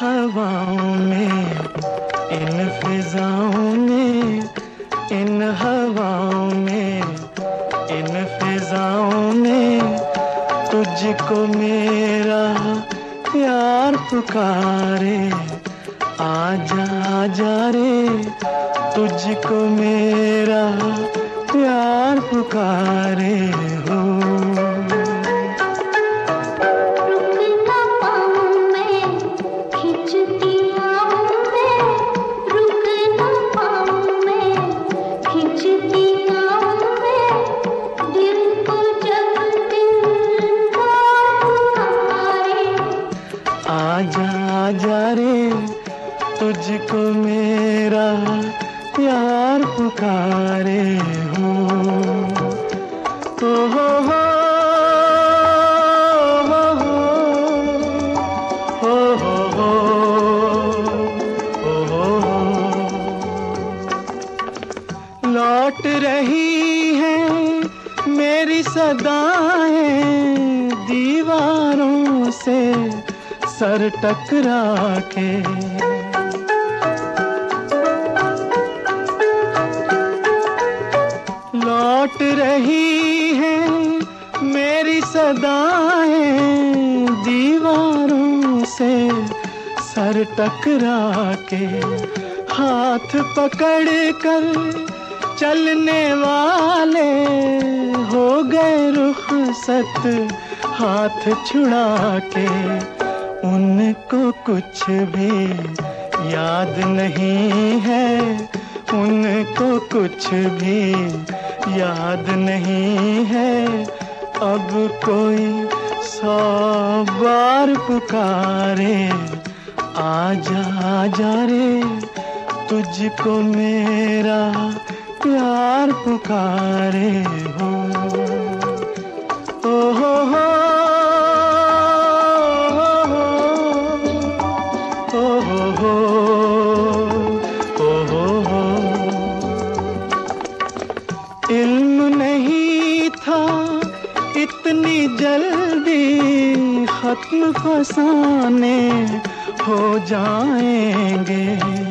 हवाओं में, इन फिजाओं में, इन हवाओं में, इन फिजाओं में तुझको मेरा प्यार पुकारे। आजा आजा रे, तुझको मेरा प्यार पुकारे हो। आजा आजा रे, तुझको मेरा प्यार पुकारे हो। हो हो हो हो हो हो हो हो। लौट रही हैं मेरी सदाएं दीवारों से सर टकरा के। लौट रही हैं मेरी सदाएं दीवारों से सर टकरा के। हाथ पकड़ कर चलने वाले हो गए रुखसत हाथ छुड़ा के। उनको कुछ भी याद नहीं है, उनको कुछ भी याद नहीं है। अब कोई 100 बार पुकारे। आजा आजा रे, तुझको मेरा प्यार पुकारे हो। ओ हो इल्म नहीं था इतनी जल्दी खत्म फसाने हो जाएंगे।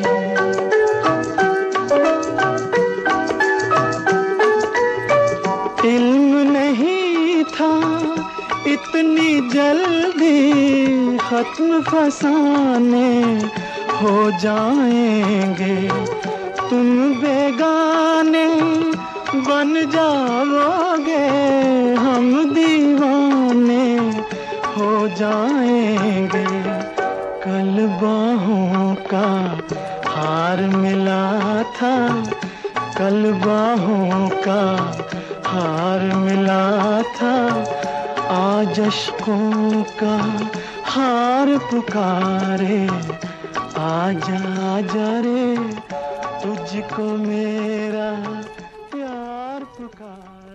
इल्म नहीं था इतनी जल्दी खत्म फसाने हो जाएंगे। तुम बेगाने बन जाओगे, हम दीवाने हो जाएंगे। कल बाहों का हार मिला था, कल बाहों का हार मिला था। आज अश्कों का हार पुकारे। आजा आजा रे, तुझको मेरा प्यार पुकारे।